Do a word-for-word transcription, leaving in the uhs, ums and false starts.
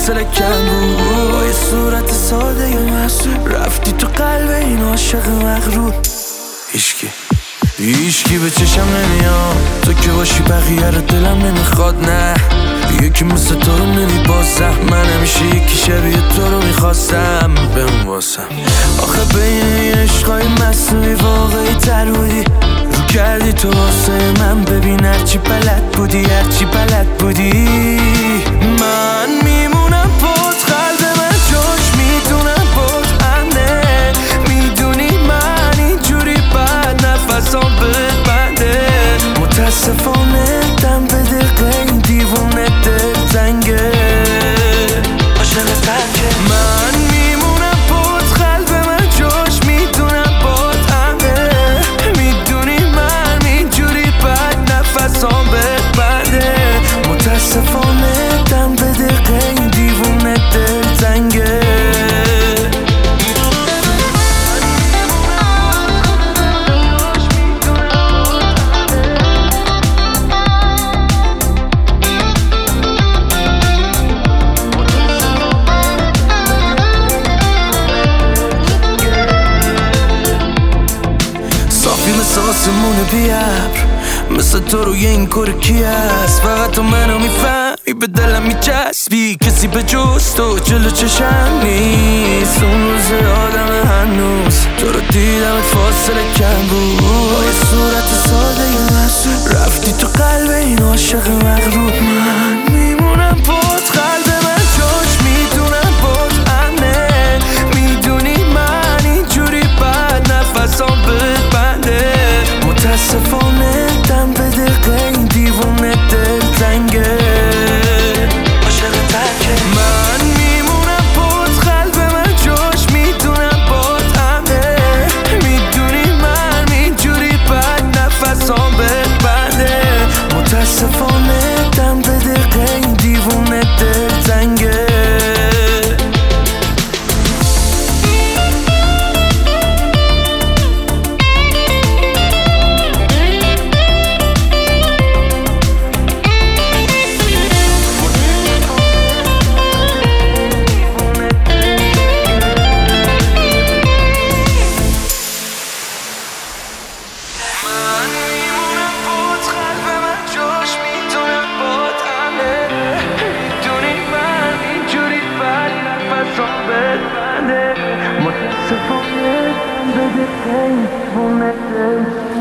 فاصله کم بود. با یه صورت ساده ی محسوب رفتی تو قلب این عاشق مغرور. هیشکی هیشکی به چشم نمیاد، تو که باشی بقیه رو دلم نمیخواد. نه یکی مثل تو رو نمیبازم، من همیشه یکی شبیه تو رو میخواستم بهم واسم. آخه بین این عشقای مصنوعی واقعی تر بودی، رو کردی تو واسه من. ببین هرچی بلد بودی هرچی بلد بودی من میمونم بود. قلب من جاش میدونم بود امنه، میدونی من اینجوری بعد نفسام بد بنده. متاسفانه دم به دقیقه این دیوونه دل زنگه عاشق ترکه. من میمونم بود قلب من جاش میدونم بود امنه، میدونی من اینجوری بعد نفسام بد بنده. متاسفانه دم به دقیقه این دیوونه دل زنگه. مثل آسمون بیابر، مثل تو روی این کور کی هست؟ فقط تو منو میفهمی، به دلم میچسبی، کسی به جز تو جلو چشم نیست. اون روز آدم هنوز تو رو دیدمت فاصله کم بود. با یه صورت ساده ی محسوب رفتی تو قلب این عاشق مغرور. من میمونم بود قلب من جاش میدونم بود امنه، میدونی من اینجوری بعد نفسام بد بنده. متاسفانه دم به دقیقه این دیوونه دل زنگه عاشق ترکه. من میمونم بود قلب من جاش میدونم بود امنه، میدونی من اینجوری بعد نفسام بد بنده. متاسفانه دم به دقیقه این دیوونه دل زنگه. متاسفانه دم به دقیقه این دیوونه دل